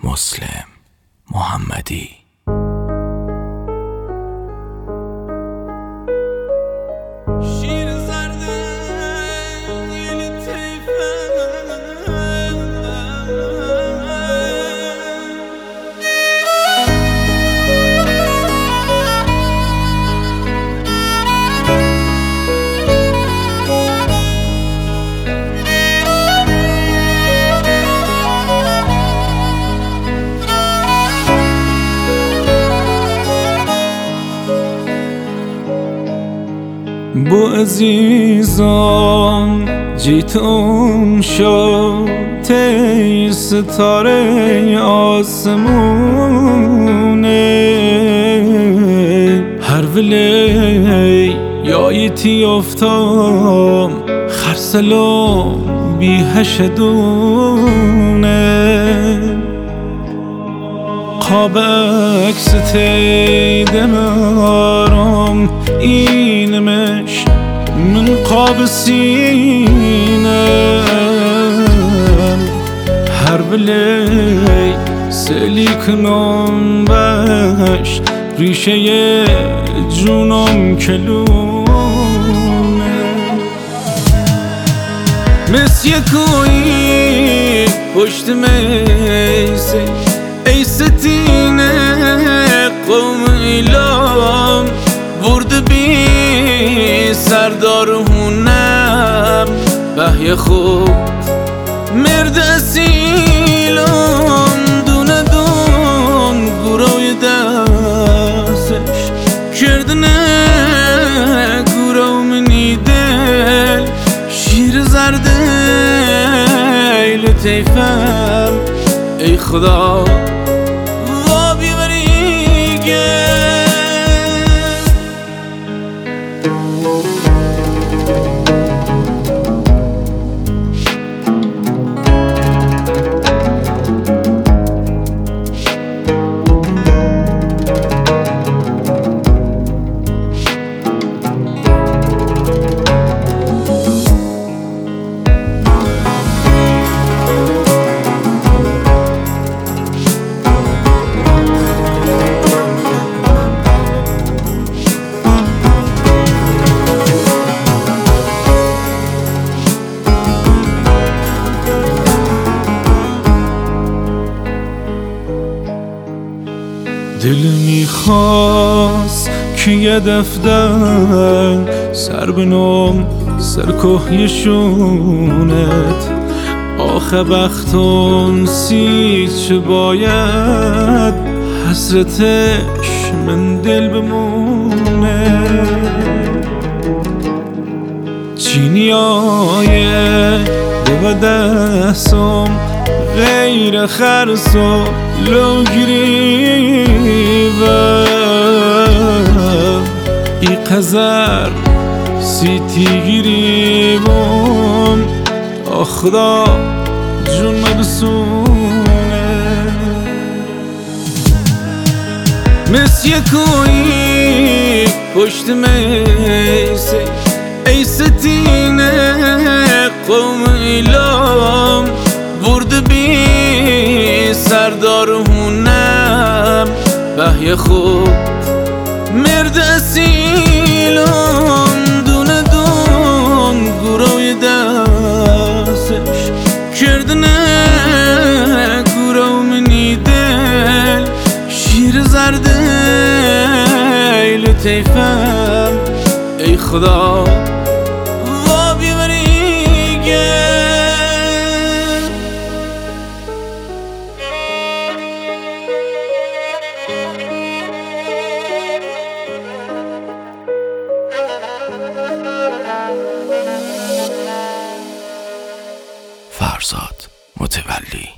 مسلم محمدی. بو عزیزان جیتون شد تی ستاره آسمونه، هر ولی یایتی افتام خرسلو بی هشدونه، قاب عکس تی دمارم اینمش من قاب سینم، هر بلی سلی کنم بش ریشه جونم کلونه، مثل کوی پشت میسه ای ستینه قوم ایلام ورد بی سردار هونم بحی خوب مرد اسیلم دونه دون گروی دستش کردنه گرو منی دل شیر زرده ایل تیفم ای خدا وا بیبریگه. دل میخواست که یه دفتر سر بنام سر کهیشونت، آخه بختون سید چه باید حسرتش من دل بمونه، چینیایه دو دستم غیر خرس و لوگریوه ای قذر سیتی گریبم تا خدا جون مبسونه، مثل کوی پشت میسه ای ستینه قوم ایلام ورد بی سردار هونم بحی خوب مرد اسیلم دونه دون گروی دستش کردنه گرو منی دل شیر زرده ایل تیفم ای خدا وا بیبریگه. فرزاد متولی.